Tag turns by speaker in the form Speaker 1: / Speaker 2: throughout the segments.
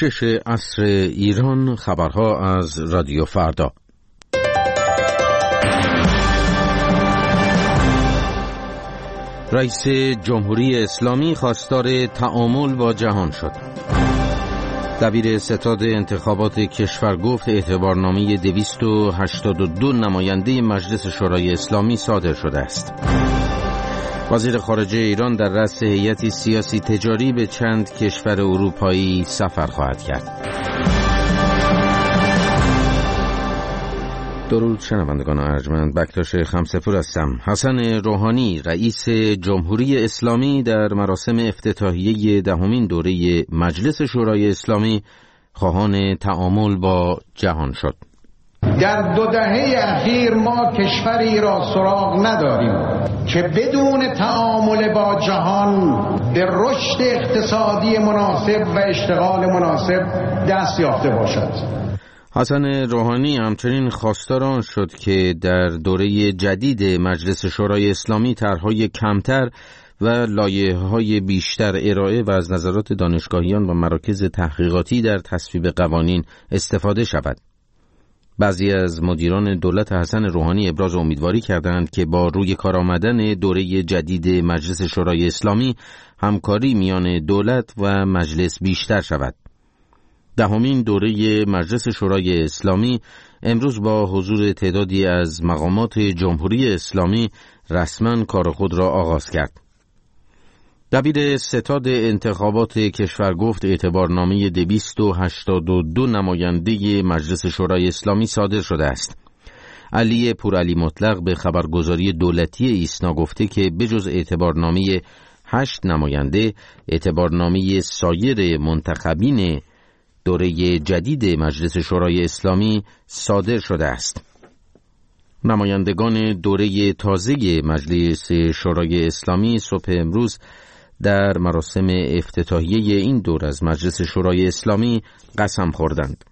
Speaker 1: 6 عصر ایران. خبرها از رادیو فردا. رئیس جمهوری اسلامی خواستار تعامل با جهان شد. دبیر ستاد انتخابات کشور گفت اعتبارنامه 282 نماینده مجلس شورای اسلامی صادر شده است. وزیر خارجه ایران در رأس هیئتی سیاسی تجاری به چند کشور اروپایی سفر خواهد کرد. درود شنوندگان ارجمند، بکتاش خمسه‌پور هستم. حسن روحانی رئیس جمهوری اسلامی در مراسم افتتاحیه 10مین دوره مجلس شورای اسلامی خواهان تعامل با جهان شد.
Speaker 2: در 2 دهه اخیر ما کشوری را سراغ نداریم که بدون تعامل با جهان به رشد اقتصادی مناسب و اشتغال مناسب دست یافته باشد.
Speaker 1: حسن روحانی همچنین خواستار آن شد که در دوره جدید مجلس شورای اسلامی طرح‌های کمتر و لایحه‌های بیشتر ارائه و از نظرات دانشگاهیان و مراکز تحقیقاتی در تصویب قوانین استفاده شود. بعضی از مدیران دولت حسن روحانی ابراز امیدواری کردند که با روی کار آمدن دوره جدید مجلس شورای اسلامی همکاری میان دولت و مجلس بیشتر شود. 10مین دوره مجلس شورای اسلامی امروز با حضور تعدادی از مقامات جمهوری اسلامی رسما کار خود را آغاز کرد. دبیر ستاد انتخابات کشور گفت اعتبارنامه 282 نماینده مجلس شورای اسلامی صادر شده است. علی پورعلی مطلق به خبرگزاری دولتی ایسنا گفته که بجز اعتبارنامه 8 نماینده، اعتبارنامه سایر منتخبین دوره جدید مجلس شورای اسلامی صادر شده است. نمایندگان دوره تازه مجلس شورای اسلامی صبح امروز در مراسم افتتاحیه این دور از مجلس شورای اسلامی قسم خوردند.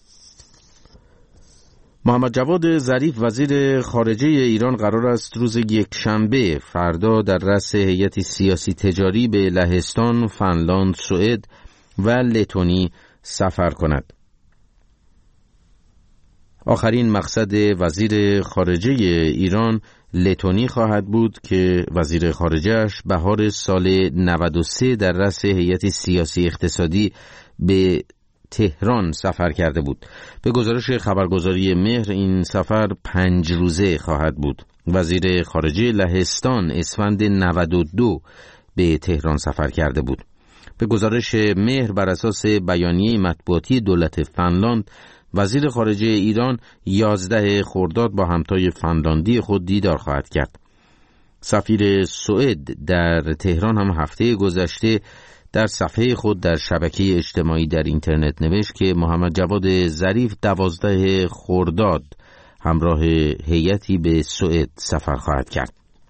Speaker 1: محمد جواد ظریف وزیر خارجه ایران قرار است روز یکشنبه فردا در رأس هیئتی سیاسی تجاری به لهستان، فنلاند، سوئد و لتونی سفر کند. آخرین مقصد وزیر خارجه ایران لتونی خواهد بود که وزیر خارجه‌اش بهار سال 93 در رأس هیئت سیاسی اقتصادی به تهران سفر کرده بود. به گزارش خبرگزاری مهر این سفر 5 روزه خواهد بود. وزیر خارجه لهستان اسفند 92 به تهران سفر کرده بود. به گزارش مهر بر اساس بیانیه مطبوعاتی دولت فنلاند، وزیر خارجه ایران 11 خرداد با همتای فنلاندی خود دیدار خواهد کرد. سفیر سوئد در تهران هم هفته گذشته در صفحه خود در شبکه اجتماعی در اینترنت نوشت که محمد جواد ظریف 12 خرداد همراه هیئتی به سوئد سفر خواهد کرد.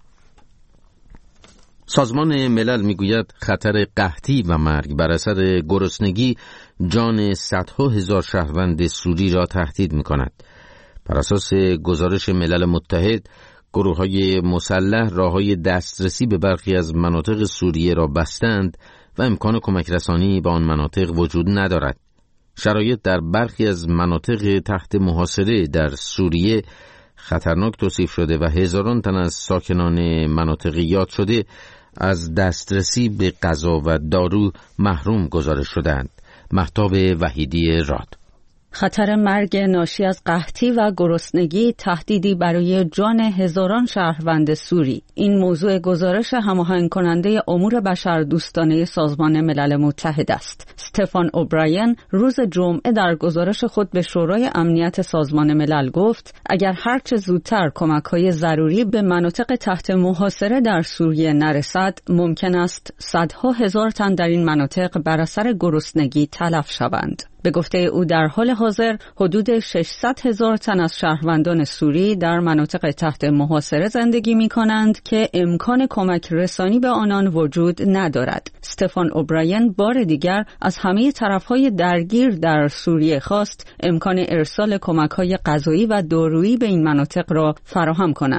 Speaker 1: سازمان ملل میگوید خطر قحطی و مرگ بر اثر گرسنگی جان صدها هزار شهروند سوری را تهدید می‌کند. بر اساس گزارش ملل متحد، گروه‌های مسلح راه‌های دسترسی به برخی از مناطق سوریه را بستند و امکان کمک رسانی به آن مناطق وجود ندارد. شرایط در برخی از مناطق تحت محاصره در سوریه خطرناک توصیف شده و هزاران تن از ساکنان مناطق یاد شده از دسترسی به غذا و دارو محروم گزارش شدند. مهتاب وحیدی راد.
Speaker 3: خطر مرگ ناشی از قحطی و گرسنگی تهدیدی برای جان هزاران شهروند سوری. این موضوع گزارش هماهنگ کننده امور بشردوستانه سازمان ملل متحد است. استفان اوبراین روز جمعه در گزارش خود به شورای امنیت سازمان ملل گفت اگر هرچه زودتر کمک‌های ضروری به مناطق تحت محاصره در سوریه نرسد، ممکن است صدها هزار تن در این مناطق بر اثر گرسنگی تلف شوند. به گفته او در حال حاضر حدود 600,000 تن از شهروندان سوری در مناطق تحت محاصره زندگی می کنند که امکان کمک رسانی به آنان وجود ندارد. استفان اوبراین بار دیگر از همه طرفهای درگیر در سوریه خواست امکان ارسال کمک‌های غذایی و دارویی به این مناطق را فراهم کنند.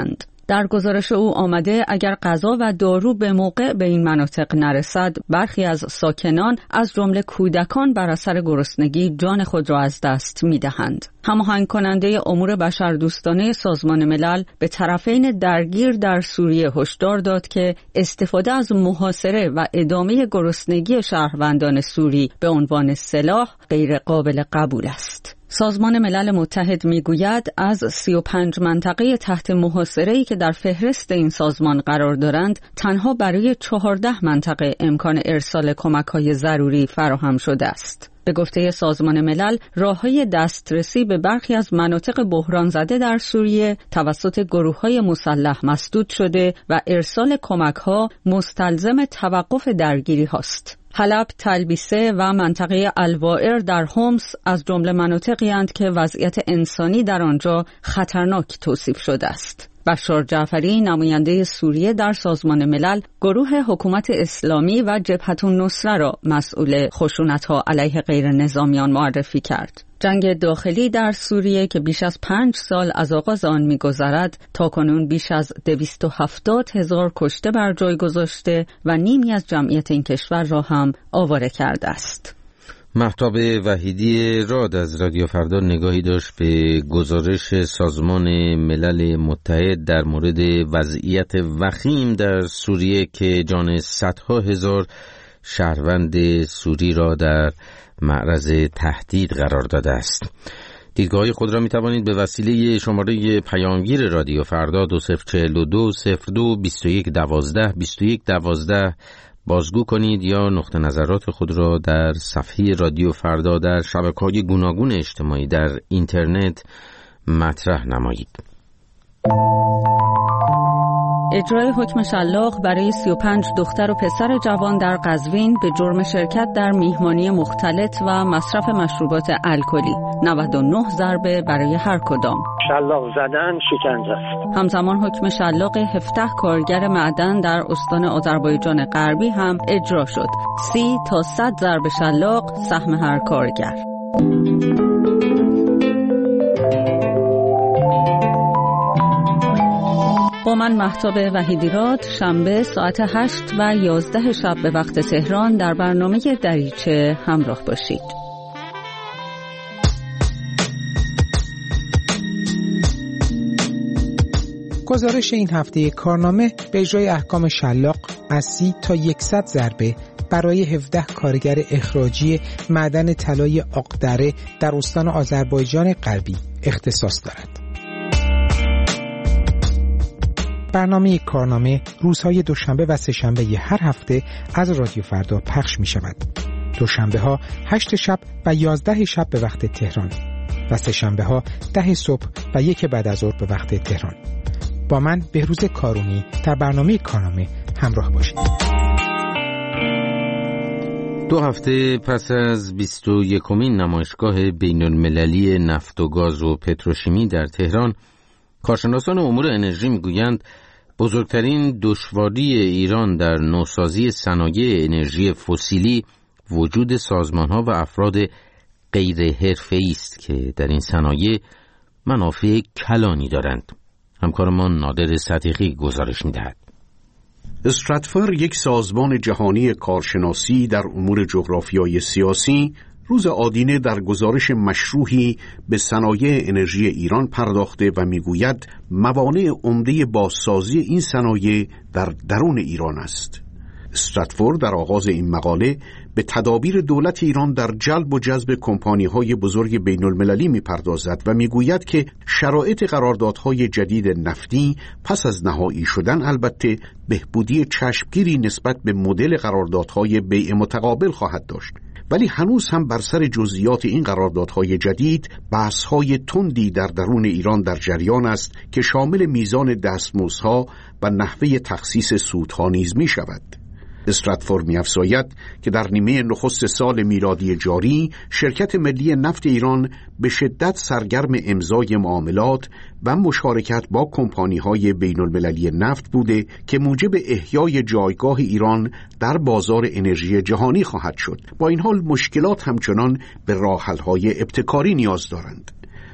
Speaker 3: در گزارش او آمده اگر غذا و دارو به موقع به این مناطق نرسد، برخی از ساکنان از جمله کودکان بر اثر گرسنگی جان خود را از دست می‌دهند. هماهنگ کننده امور بشردوستانه سازمان ملل به طرفین درگیر در سوریه هشدار داد که استفاده از محاصره و ادامه گرسنگی شهروندان سوری به عنوان سلاح غیر قابل قبول است. سازمان ملل متحد میگوید از 35 منطقه تحت محاصره‌ای که در فهرست این سازمان قرار دارند، تنها برای 14 منطقه امکان ارسال کمک‌های ضروری فراهم شده است. به گفته سازمان ملل، راه‌های دسترسی به برخی از مناطق بحران زده در سوریه توسط گروه‌های مسلح مسدود شده و ارسال کمک‌ها مستلزم توقف درگیری هاست. حلب، تلبیسه و منطقه الوایر در حمص از جمله مناطقی اند که وضعیت انسانی در آنجا خطرناک توصیف شده است. بشار جعفری، نماینده سوریه در سازمان ملل، گروه حکومت اسلامی و جبهة النصره را مسئول خشونت‌ها علیه غیر نظامیان معرفی کرد. جنگ داخلی در سوریه که بیش از 5 سال از آغاز آن می‌گذرد، تاکنون بیش از 270,000 کشته بر جای گذاشته و نیمی از جمعیت این کشور را هم آواره کرده است.
Speaker 1: مهتاب وحیدی راد از رادیو فردا نگاهی داشت به گزارش سازمان ملل متحد در مورد وضعیت وخیم در سوریه که جان صدها هزار شهروند سوری را در معرض تهدید قرار داده است. دیدگاه خود را می توانید به وسیله شماره پیامگیر رادیو فردا 2042 02 21 12 21 12 بازگو کنید یا نقطه نظرات خود را در صفحه رادیو فردا در شبکه‌های گوناگون اجتماعی در اینترنت مطرح نمایید.
Speaker 3: اجرای حکم شلاق برای 35 دختر و پسر جوان در قزوین به جرم شرکت در میهمانی مختلط و مصرف مشروبات الکلی، 99 ضربه برای هر کدام.
Speaker 4: شلاق زدن شکنجه است.
Speaker 3: همزمان حکم شلاق 17 کارگر معدن در استان آذربایجان غربی هم اجرا شد. 30 تا 100 ضربه شلاق سهم هر کارگر. با من مهتاب وحیدی راد، شنبه ساعت 8 و 11 شب به وقت تهران در برنامه دریچه همراه باشید.
Speaker 5: گزارش این هفته کارنامه به اجرای احکام شلاق از 30 تا 100 ضربه برای 17 کارگر اخراجی معدن طلای آقدره در استان آذربایجان غربی اختصاص دارد. برنامه کارنامه روزهای دوشنبه و سه‌شنبه هر هفته از رادیو فردا پخش می شود. دوشنبه ها 8 شب و 11 شب به وقت تهران و سه‌شنبه ها 10 صبح و 1 بعد از ظهر به وقت تهران. با من بهروز کارونی در برنامه کارنامه همراه باشید.
Speaker 1: 2 هفته پس از 21مین نمایشگاه بین‌المللی نفت و گاز و پتروشیمی در تهران، کارشناسان امور انرژی میگویند بزرگترین دشواری ایران در نوسازی صنایع انرژی فسیلی وجود سازمان‌ها و افراد غیر حرفه‌ای است که در این صنایع منافع کلانی دارند. همکارمان نادر صدیقی گزارش می‌دهد.
Speaker 6: استراتفور، یک سازمان جهانی کارشناسی در امور جغرافیایی سیاسی، روز آدینه در گزارش مشروحی به صنایع انرژی ایران پرداخته و میگوید موانع عمده بازسازی این صنایع در درون ایران است. استراتفور در آغاز این مقاله به تدابیر دولت ایران در جلب و جذب کمپانی‌های بزرگ بین‌المللی می‌پردازد و میگوید که شرایط قراردادهای جدید نفتی پس از نهایی شدن البته بهبودی چشمگیری نسبت به مدل قراردادهای بیع متقابل خواهد داشت، ولی هنوز هم بر سر جزئیات این قراردادهای جدید بحث‌های تندی در درون ایران در جریان است که شامل میزان دستمزدها و نحوه تخصیص سودها نیز می‌شود. استراتفور می‌افزاید که در نیمه نخست سال میلادی جاری شرکت ملی نفت ایران به شدت سرگرم امضای معاملات و مشارکت با کمپانی‌های بین‌المللی نفت بوده که موجب احیای جایگاه ایران در بازار انرژی جهانی خواهد شد. با این حال مشکلات همچنان به راه‌حل‌های ابتکاری نیاز دارند.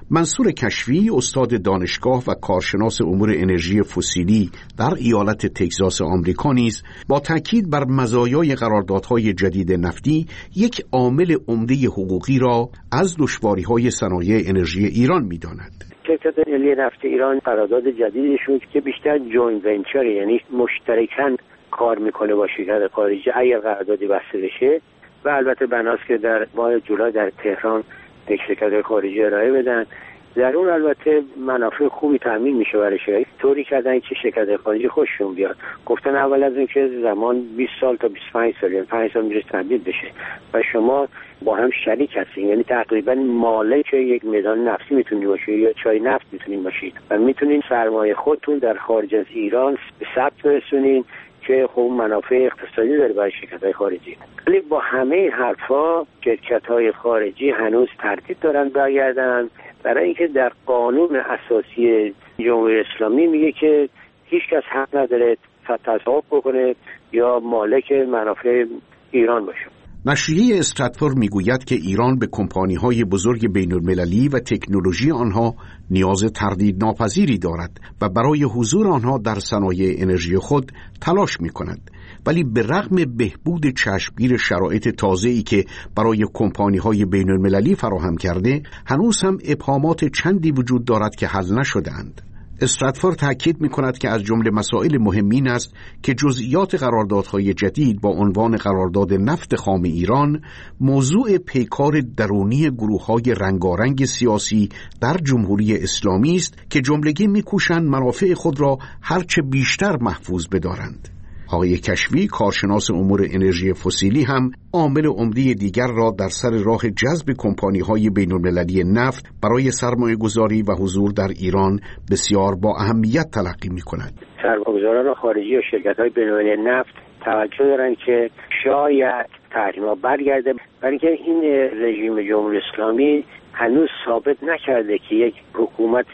Speaker 6: منصور کشفی استاد دانشگاه و کارشناس امور انرژی فسیلی در ایالت تگزاس آمریکا نیز با تاکید بر مزایای قراردادهای جدید نفتی یک عامل عمده حقوقی را از دشواری‌های صنایع انرژی ایران می‌داند.
Speaker 4: شرکت ملی نفت ایران قرارداد جدیدشون که بیشتر جوینت ونچر، یعنی مشترکاً کار میکنه با شرکت خارجی اگر قراردادی بسته بشه، و البته بناست که در ماه جولای در تهران یک شرکت خارجی ارائه بدن، در اون البته منافع خوبی تامین میشه برای شرکت. طوری کردن که شرکت خارجی خوششون بیاد، گفتن اول از اینکه زمان 20 سال تا 25 سال، یعنی 5 سال میره تمدید بشه و شما با هم شریک هستین، یعنی تقریبا مالک یک میدان نفتی میتونید باشید یا چای نفت میتونید باشید و میتونید سرمایه خودتون در خارج از ایران به ثبت برسونین که خب منافع اقتصادی داره برای شرکت‌های خارجی. ولی با همه این حرفا شرکت‌های خارجی هنوز تردید دارن برگردن، برای اینکه در قانون اساسی جمهوری اسلامی میگه که هیچ کس حق نداره تصاحب بکنه یا مالک منافع ایران باشه.
Speaker 6: نشریه استراتفور میگوید که ایران به کمپانی‌های بزرگ بین‌المللی و تکنولوژی آنها نیاز تردید ناپذیری دارد و برای حضور آنها در صنایع انرژی خود تلاش می‌کند، ولی به رغم بهبود چشمگیر شرایط تازه‌ای که برای کمپانی‌های بین‌المللی فراهم کرده، هنوز هم ابهامات چندی وجود دارد که حل نشده‌اند. استراتفور تأکید می‌کند که از جمله مسائل مهمین است که جزئیات قراردادهای جدید با عنوان قرارداد نفت خام ایران موضوع پیکار درونی گروه‌های رنگارنگ سیاسی در جمهوری اسلامی است که جملگی می‌کوشند منافع خود را هرچه بیشتر محفوظ بدارند. آقای کشفی، کارشناس امور انرژی فسیلی، هم عامل عمده دیگر را در سر راه جذب کمپانی‌های بین‌المللی نفت برای سرمایه‌گذاری و حضور در ایران بسیار با اهمیت تلقی می‌کند.
Speaker 4: سرمایه‌گذاران خارجی و شرکت‌های بین‌المللی نفت توجه دارند که شاید تحریم‌ها برگرده، برای اینکه این رژیم جمهوری اسلامی هنوز ثابت نکرده که یک حکومت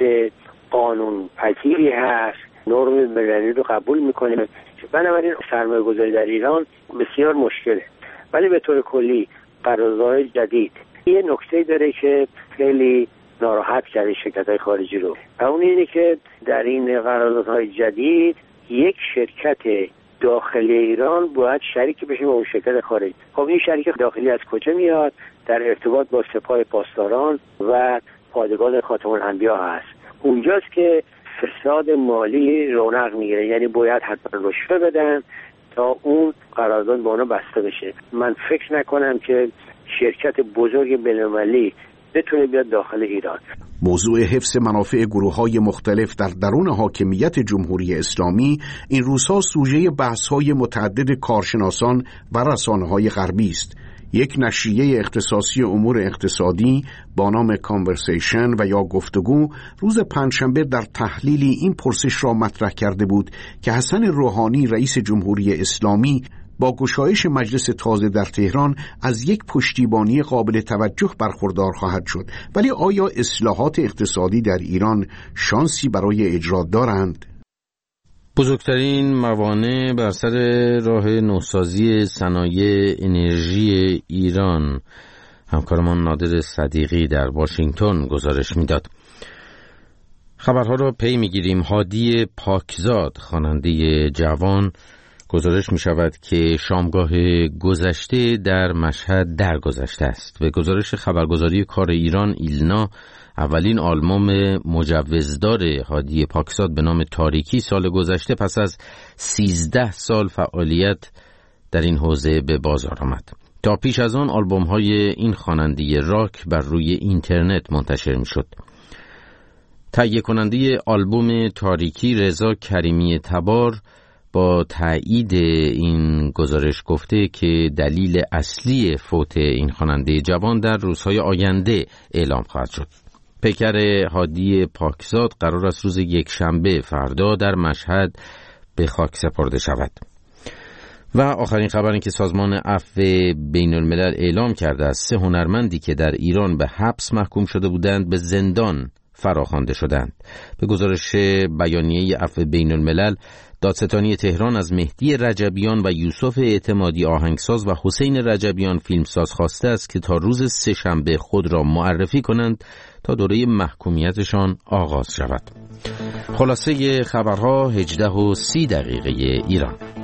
Speaker 4: قانون پذیری هست، نرم ملی رو قبول می‌کنه. بنابراین سرمایه‌گذاری در ایران بسیار مشکله. ولی به طور کلی قراردادهای جدید یه نکته داره که خیلی ناراحت کرده شرکت‌های خارجی رو، و اون اینه که در این قراردادهای جدید یک شرکت داخلی ایران باید شریک بشه با اون شرکت خارجی. خب این شریک داخلی از کجا میاد؟ در ارتباط با سپاه پاسداران و پادگان خاتم الانبیا هست. اونجاست که فساد مالی رونق میگیره، یعنی باید حتما رشوه بدن تا اون قرارداد با اونا بسته بشه. من فکر نکنم که شرکت بزرگ بین‌المللی بتونه بیاد داخل ایران.
Speaker 6: موضوع حفظ منافع گروه‌های مختلف در درون حاکمیت جمهوری اسلامی این روزها سوژه بحث‌های متعدد کارشناسان و رسانه‌های غربی است. یک نشریه اختصاصی امور اقتصادی با نام کانورسیشن و یا گفتگو روز پنجشنبه در تحلیلی این پرسش را مطرح کرده بود که حسن روحانی رئیس جمهوری اسلامی با گشایش مجلس تازه در تهران از یک پشتیبانی قابل توجه برخوردار خواهد شد، ولی آیا اصلاحات اقتصادی در ایران شانسی برای اجرا دارند؟
Speaker 1: بزرگترین موانع بر سر راه نوسازی صنایع انرژی ایران، همکارمان نادر صدیقی در واشنگتن گزارش میداد. خبرها را پی میگیریم. هادی پاکزاد، خواننده جوان، گزارش می شود که شامگاه گذشته در مشهد درگذشته است. به گزارش خبرگزاری کار ایران ایلنا، اولین آلبوم مجوزدار هادی پاکزاد به نام تاریکی سال گذشته پس از 13 سال فعالیت در این حوزه به بازار آمد. تا پیش از آن آلبوم‌های این خواننده راک بر روی اینترنت منتشر می‌شد. تهیه کننده آلبوم تاریکی رضا کریمی تبار با تایید این گزارش گفته که دلیل اصلی فوت این خواننده جوان در روزهای آینده اعلام خواهد شد. پیکر هادی پاکزاد قرار است روز یکشنبه فردا در مشهد به خاک سپرده شود. و آخرین خبر این که سازمان عفو بین الملل اعلام کرده است 3 هنرمندی که در ایران به حبس محکوم شده بودند به زندان فراخوانده شدند. به گزارش بیانیه عفو بین الملل، دادستانی تهران از مهدی رجبیان و یوسف اعتمادی آهنگساز و حسین رجبیان فیلمساز خواسته است که تا روز سه‌شنبه خود را معرفی کنند تا دوره محکومیتشان آغاز شود. خلاصه خبرها 18:30 ایران.